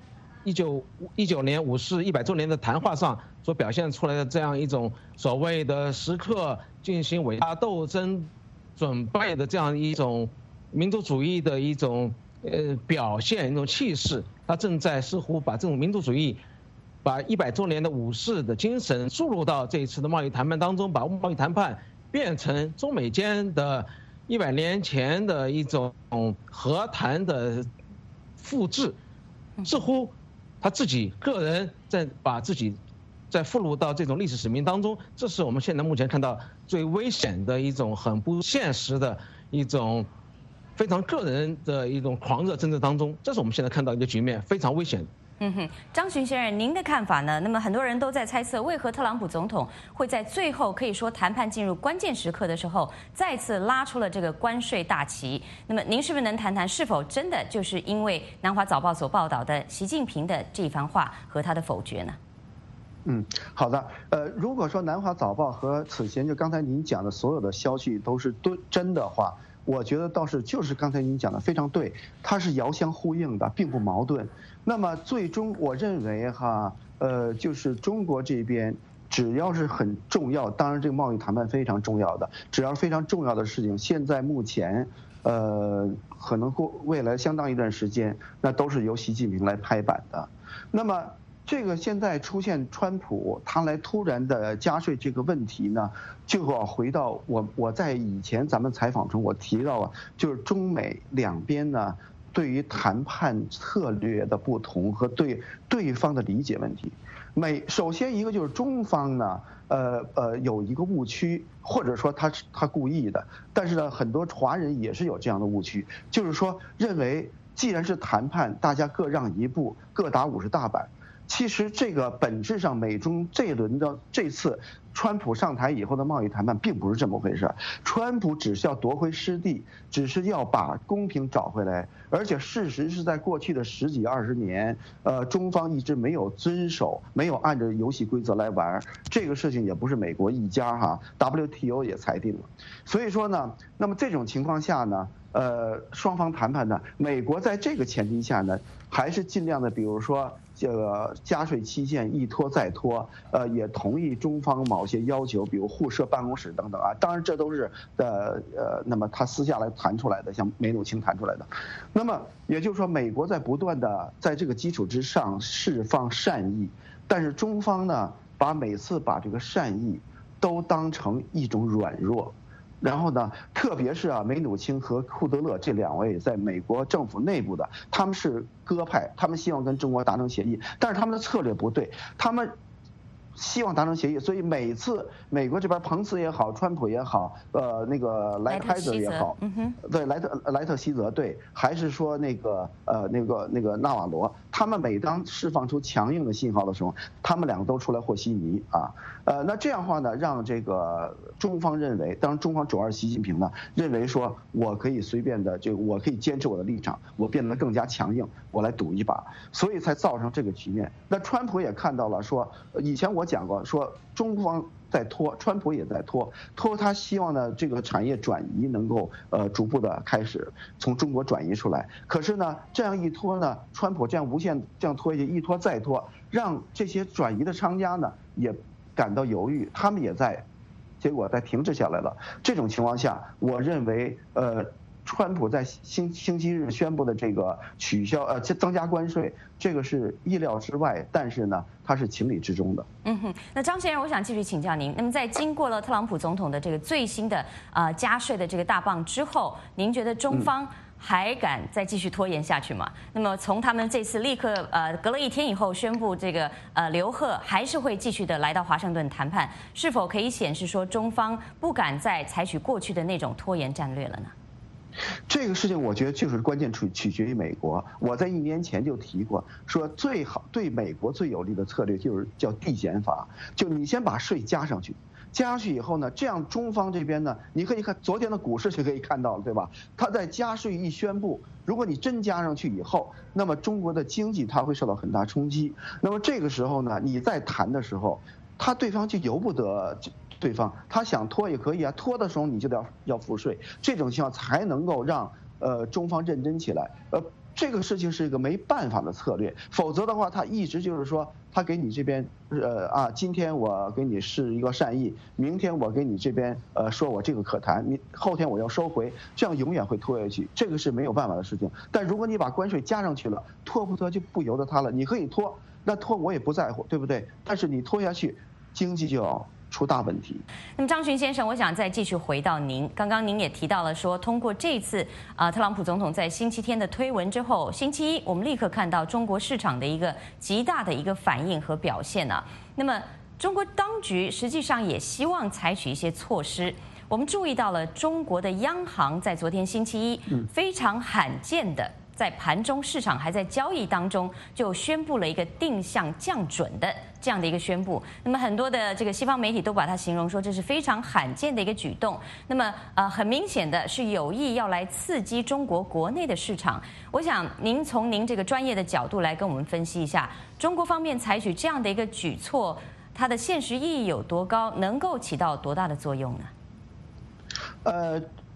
19年五四100周年的谈话上所表现出来的这样一种所谓的时刻进行伟大斗争准备的这样一种民族主义的一种表现，一种气势，他正在似乎把这种民族主义，把100周年的五四的精神注入到这一次的贸易谈判当中，把贸易谈判变成中美间的100年前的一种和谈的复制，似乎他自己个人在把自己在附录到这种历史使命当中，这是我们现在目前看到最危险的一种很不现实的一种非常个人的一种狂热政治当中，这是我们现在看到一个局面，非常危险。 张巡先生，您的看法呢？那么很多人都在猜测，为何特朗普总统会在最后可以说谈判进入关键时刻的时候，再次拉出了这个关税大旗？那么您是不是能谈谈，是否真的就是因为南华早报所报道的习近平的这番话和他的否决呢？ 好的。如果说南华早报和此前就刚才您讲的所有的消息都是真的话， 我觉得倒是就是刚才您讲的非常对，它是遥相呼应的，并不矛盾。那么最终我认为就是中国这边只要是很重要，当然这个贸易谈判非常重要的，只要非常重要的事情，现在目前可能未来相当一段时间，那都是由习近平来拍板的。那么这个现在出现川普他来突然的加税这个问题呢，就要回到我在以前咱们采访中我提到了，就是中美两边呢对于谈判策略的不同和对方的理解问题。首先一个就是中方呢，有一个误区，或者说他故意的，但是呢，很多华人也是有这样的误区，就是说认为既然是谈判，大家各让一步，各打50大板。其实这个本质上，美中这次川普上台以后的贸易谈判并不是这么回事。川普只是要夺回失地，只是要把公平找回来。而且事实是在过去的10几20年，中方一直没有遵守，没有按照游戏规则来玩。这个事情也不是美国一家WTO 也裁定了。所以说呢，那么这种情况下呢，双方谈判呢，美国在这个前提下呢，还是尽量的，比如说这个加税期限一拖再拖，也同意中方某些要求，比如互设办公室等等啊。当然这都是那么他私下来谈出来的，像梅努钦谈出来的。那么也就是说，美国在不断的在这个基础之上释放善意，但是中方呢，每次把这个善意都当成一种软弱。然后呢，特别是梅努钦和库德勒这2位在美国政府内部的，他们是鸽派，他们希望跟中国达成协议，但是他们的策略不对，他们希望达成协议，所以每次美国这边彭斯也好，川普也好，那个莱特希泽也好，对莱特希泽对，还是说那个纳瓦罗，他们每当释放出强硬的信号的时候，他们2个都出来和稀泥啊。那这样的话呢，让这个中方认为，当然中方主要是习近平呢，认为说我可以随便的，我可以坚持我的立场，我变得更加强硬，我来赌一把，所以才造成这个局面。那川普也看到了说，以前我讲过，说中方在拖，川普也在拖，他希望呢这个产业转移能够逐步的开始从中国转移出来。可是呢，这样一拖呢，川普这样无限这样拖下去，一拖再拖，让这些转移的商家呢也感到犹豫，他们也结果停滞下来了。这种情况下，我认为川普在星期日宣布的这个取消增加关税，这个是意料之外，但是呢，它是情理之中的。 那张先生，我想继续请教您。那么在经过了特朗普总统的这个最新的加税的这个大棒之后，您觉得中方还敢再继续拖延下去吗？那么从他们这次立刻隔了1天以后宣布这个刘鹤还是会继续的来到华盛顿谈判，是否可以显示说中方不敢再采取过去的那种拖延战略了呢？ 这个事情我觉得就是关键取决于美国。我在1年前就提过，说最好对美国最有利的策略就是叫递减法，就你先把税加上去。加上去以后呢，这样中方这边呢，你可以看昨天的股市就可以看到了，对吧？他在加税一宣布，如果你真加上去以后，那么中国的经济它会受到很大冲击。那么这个时候呢，你在谈的时候，对方就由不得对方，他想拖也可以啊，拖的时候你就要付税，这种情况才能够让中方认真起来。这个事情是一个没办法的策略，否则的话，他一直就是说，他给你这边今天我给你示一个善意，明天我给你这边说我这个可谈，后天我要收回，这样永远会拖下去，这个是没有办法的事情。但如果你把关税加上去了，拖不拖就不由得他了，你可以拖，那拖我也不在乎，对不对？但是你拖下去，经济就要出大问题。 那么张群先生，我想再继续回到您，刚刚您也提到了说，通过这次特朗普总统在星期天的推文之后，星期一我们立刻看到中国市场的一个极大的一个反应和表现啊。那么中国当局实际上也希望采取一些措施。我们注意到了中国的央行在昨天星期一非常罕见的在盘中市场还在交易当中就宣布了一个定向降准的这样的一个宣布。那么很多的这个西方媒体都把它形容说这是非常罕见的一个举动。那么很明显的是有意要来刺激中国国内的市场。我想您从您这个专业的角度来跟我们分析一下，中国方面采取这样的一个举措，它的现实意义有多高，能够起到多大的作用呢？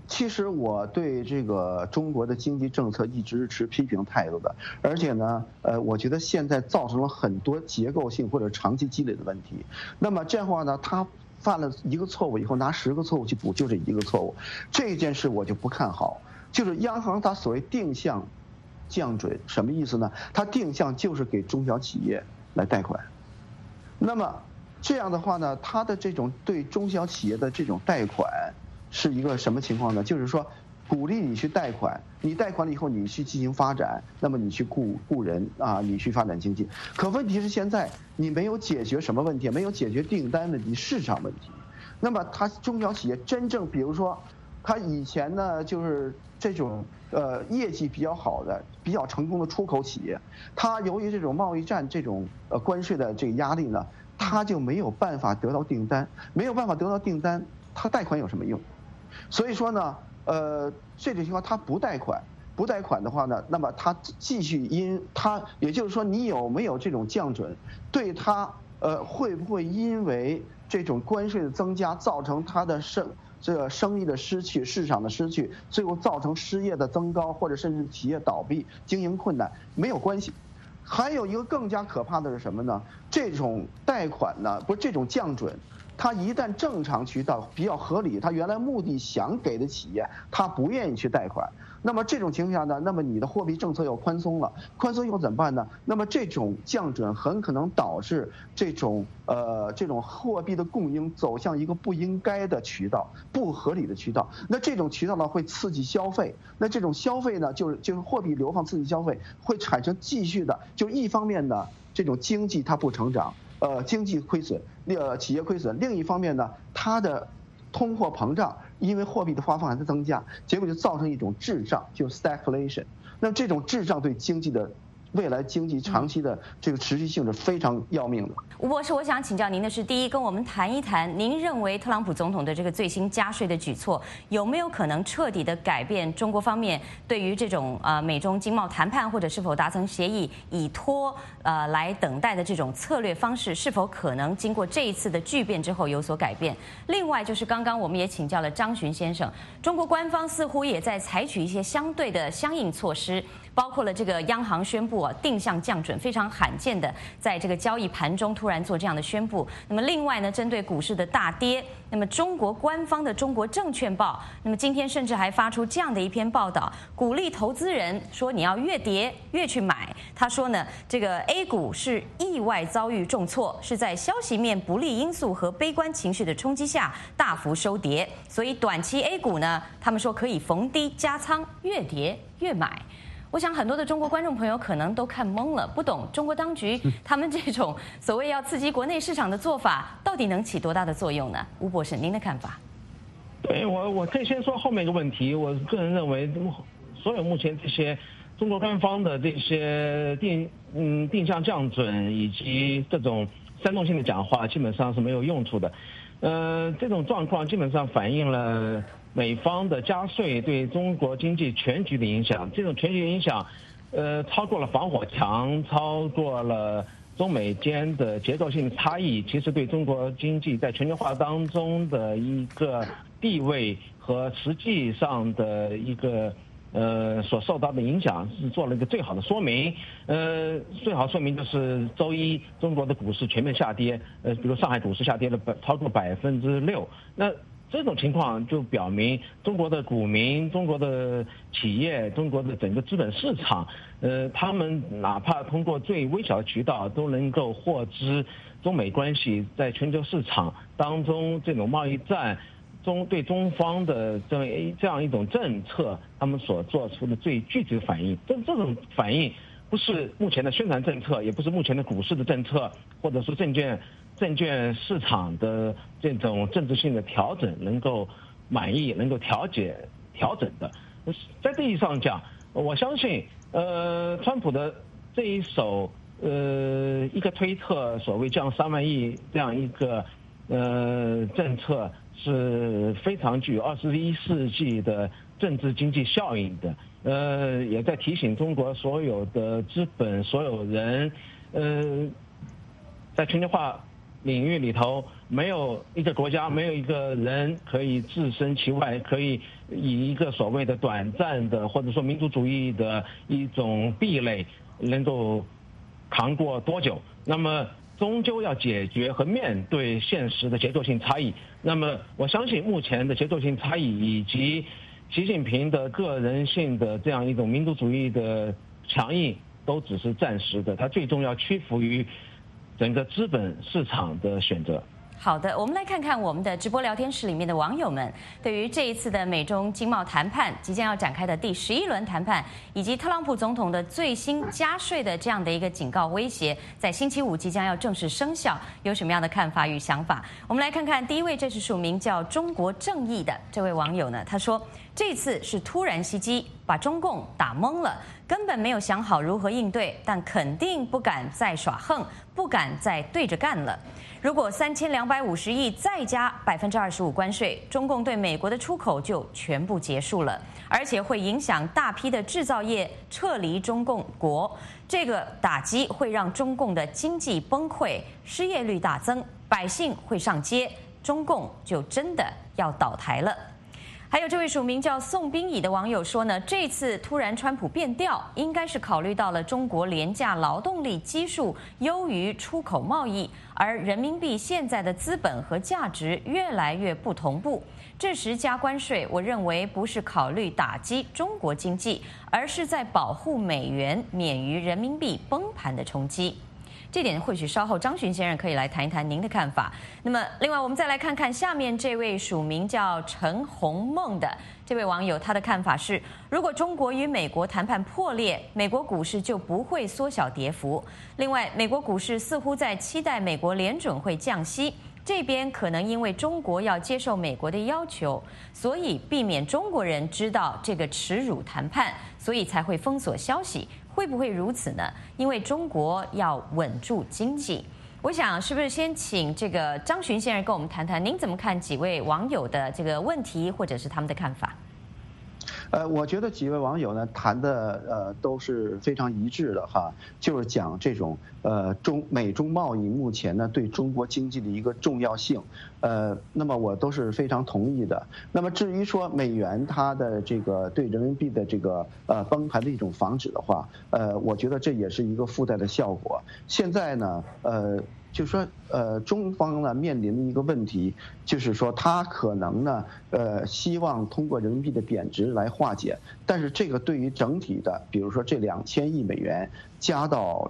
其实我对这个中国的经济政策一直是持批评态度的，而且呢，我觉得现在造成了很多结构性或者长期积累的问题。那么这样的话呢，他犯了一个错误以后，拿10个错误去补救这一个错误，这件事我就不看好。就是央行它所谓定向降准，什么意思呢？它定向就是给中小企业来贷款。那么这样的话呢，它的这种对中小企业的这种贷款是一个什么情况呢？就是说，鼓励你去贷款，你贷款了以后，你去进行发展，那么你去雇人啊，你去发展经济。可问题是现在你没有解决什么问题？没有解决订单问题、市场问题。那么它中小企业真正，比如说，它以前呢就是这种业绩比较好的、比较成功的出口企业，它由于这种贸易战这种关税的这个压力呢，它就没有办法得到订单，没有办法得到订单，它贷款有什么用？所以说呢，这种情况它不贷款，不贷款的话呢，那么它继续也就是说你有没有这种降准，对它会不会因为这种关税的增加造成它的生意的失去、市场的失去，最后造成失业的增高，或者甚至企业倒闭、经营困难，没有关系。还有一个更加可怕的是什么呢？这种贷款呢，不是这种降准，它一旦正常渠道比较合理，它原来目的想给的企业，它不愿意去贷款。那么这种情况下呢，那么你的货币政策又宽松了，宽松以后怎么办呢？那么这种降准很可能导致这种货币的供应走向一个不应该的渠道、不合理的渠道。那这种渠道呢会刺激消费，那这种消费呢就是货币流放刺激消费，会产生继续的，就一方面呢这种经济它不成长，经济亏损，企业亏损；另一方面呢它的通货膨胀，因为货币的发放还在增加，结果就造成一种滞胀，就 stagflation。那这种滞胀对经济的未来经济长期的这个持续性是非常要命的。 吴博士，我想请教您的是，第一，跟我们谈一谈，您认为特朗普总统的这个最新加税的举措，有没有可能彻底的改变中国方面对于这种美中经贸谈判或者是否达成协议以拖来等待的这种策略方式，是否可能经过这一次的巨变之后有所改变？另外就是刚刚我们也请教了张巡先生，中国官方似乎也在采取一些相对的相应措施，包括了这个央行宣布定向降准，非常罕见的在这个交易盘中突然做这样的宣布。那么另外呢，针对股市的大跌，那么中国官方的《中国证券报》，那么今天甚至还发出这样的一篇报道，鼓励投资人说你要越跌越去买。他说呢，这个 A 股是意外遭遇重挫，是在消息面不利因素和悲观情绪的冲击下大幅收跌，所以短期 A 股呢，他们说可以逢低加仓，越跌越买。我想很多的中国观众朋友可能都看懵了，不懂中国当局他们这种所谓要刺激国内市场的做法到底能起多大的作用呢？吴博士，您的看法？ 对，我可以先说后面一个问题。我个人认为，所有目前这些中国官方的这些定向降准以及这种煽动性的讲话，基本上是没有用处的。这种状况基本上反映了美方的加税对中国经济全局的影响，这种全局影响，超过了防火墙，超过了中美间的结构性差异，其实对中国经济在全球化当中的一个地位和实际上的一个所受到的影响是做了一个最好的说明。最好说明就是周一中国的股市全面下跌，比如上海股市下跌了超过6%。那这种情况就表明中国的股民、中国的企业、中国的整个资本市场，他们哪怕通过最微小的渠道都能够获知中美关系在全球市场当中这种贸易战对中方的这样一种政策，他们所做出的最具体的反应。这种反应不是目前的宣传政策，也不是目前的股市的政策，或者说证券市场的这种政治性的调整能够满意、能够调整的。在这意义上讲，我相信，川普的这一手一个推特所谓降3万亿这样一个政策是非常具有21世纪的政治经济效应的。也在提醒中国所有的资本、所有人，在全球化领域里头，没有一个国家、没有一个人可以置身其外，可以以一个所谓的短暂的或者说民族主义的一种壁垒能够扛过多久。那么终究要解决和面对现实的结构性差异。那么我相信目前的结构性差异以及习近平的个人性的这样一种民族主义的强硬都只是暂时的，他最终要屈服于整个资本市场的选择。 好的，我们来看看我们的直播聊天室里面的网友们对于这一次的美中经贸谈判即将要展开的第11轮谈判，以及特朗普总统的最新加税的这样的一个警告威胁，在星期五即将要正式生效，有什么样的看法与想法？我们来看看第一位，这是署名叫中国正义的这位网友呢，他说这次是突然袭击，把中共打懵了，根本没有想好如何应对，但肯定不敢再耍横，不敢再对着干了。如果3250亿再加25%关税，中共对美国的出口就全部结束了，而且会影响大批的制造业撤离中共国。这个打击会让中共的经济崩溃，失业率大增，百姓会上街，中共就真的要倒台了。还有这位署名叫宋冰乙的网友说呢，这次突然川普变调，应该是考虑到了中国廉价劳动力基数优于出口贸易，而人民币现在的资本和价值越来越不同步，这时加关税，我认为不是考虑打击中国经济，而是在保护美元免于人民币崩盘的冲击。这点或许稍后张巡先生可以来谈一谈您的看法。那么另外我们再来看看下面这位署名叫陈红梦的这位网友，他的看法是，如果中国与美国谈判破裂，美国股市就不会缩小跌幅。另外美国股市似乎在期待美国联准会降息，这边可能因为中国要接受美国的要求，所以避免中国人知道这个耻辱谈判，所以才会封锁消息。会不会如此呢？因为中国要稳住经济。我想是不是先请这个张巡先生跟我们谈谈，您怎么看几位网友的这个问题，或者是他们的看法？ 我觉得几位网友呢谈的都是非常一致的哈，就是讲这种美中贸易目前呢对中国经济的一个重要性，那么我都是非常同意的。那么至于说美元它的这个对人民币的这个崩盘的一种防止的话，我觉得这也是一个附带的效果。现在呢就是说，中方呢面临的一个问题，就是说他可能呢，希望通过人民币的贬值来化解，但是这个对于整体的，比如说这2000亿美元加到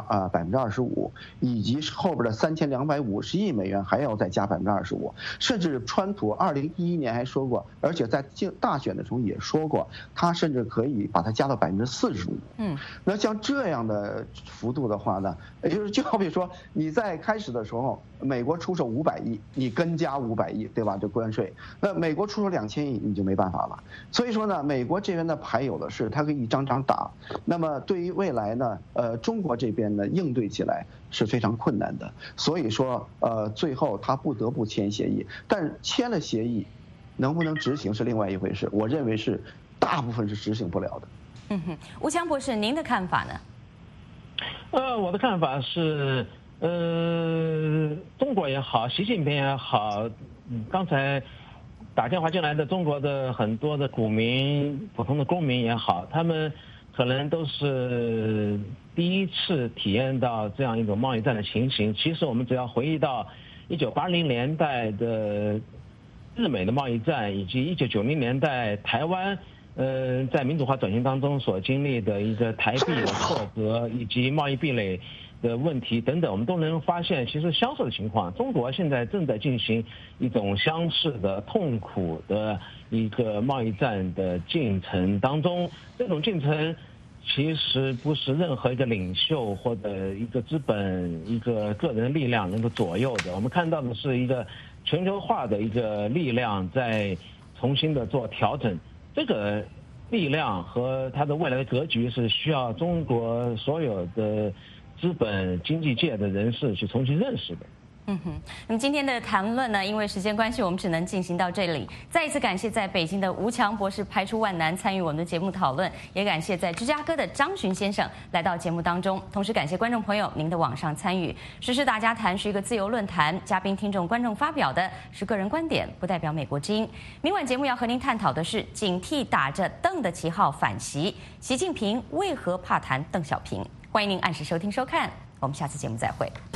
25%，以及后边的3250亿美元还要再加25%，甚至川普2011年还说过，而且在大选的时候也说过，他甚至可以把它加到45%。那像这样的幅度的话呢，也就是就好比说你在开始的时候，美国出手500亿，你跟加500亿，对吧？这关税，那美国出手2000亿，你就没办法了。所以说呢，美国这边的牌有的是，它可以一张张打。那么对于未来呢，中国这边呢应对起来是非常困难的。所以说，最后他不得不签协议，但是签了协议，能不能执行是另外一回事。我认为是大部分是执行不了的。 吴强博士，您的看法呢？ 我的看法是，中国也好，习近平也好，刚才打电话进来的中国的很多的股民、普通的公民也好，他们可能都是第一次体验到这样一种贸易战的情形。其实我们只要回忆到1980年代的日美的贸易战，以及1990年代台湾在民主化转型当中所经历的一个台币的挫折，以及贸易壁垒的问题等等，我们都能发现，其实相似的情况，中国现在正在进行一种相似的痛苦的一个贸易战的进程当中。这种进程其实不是任何一个领袖或者一个资本、一个个人力量能够左右的。我们看到的是一个全球化的一个力量在重新的做调整。这个力量和它的未来的格局是需要中国所有的资本经济界的人士去重新认识的。 那么今天的谈论呢，因为时间关系，我们只能进行到这里。再一次感谢在北京的吴强博士排除万难参与我们的节目讨论，也感谢在芝加哥的张巡先生来到节目当中。同时感谢观众朋友您的网上参与。时事大家谈是一个自由论坛，嘉宾、听众、观众发表的是个人观点，不代表美国之音。明晚节目要和您探讨的是警惕打着邓的旗号反习，习近平为何怕谈邓小平？欢迎您按时收听收看，我们下次节目再会。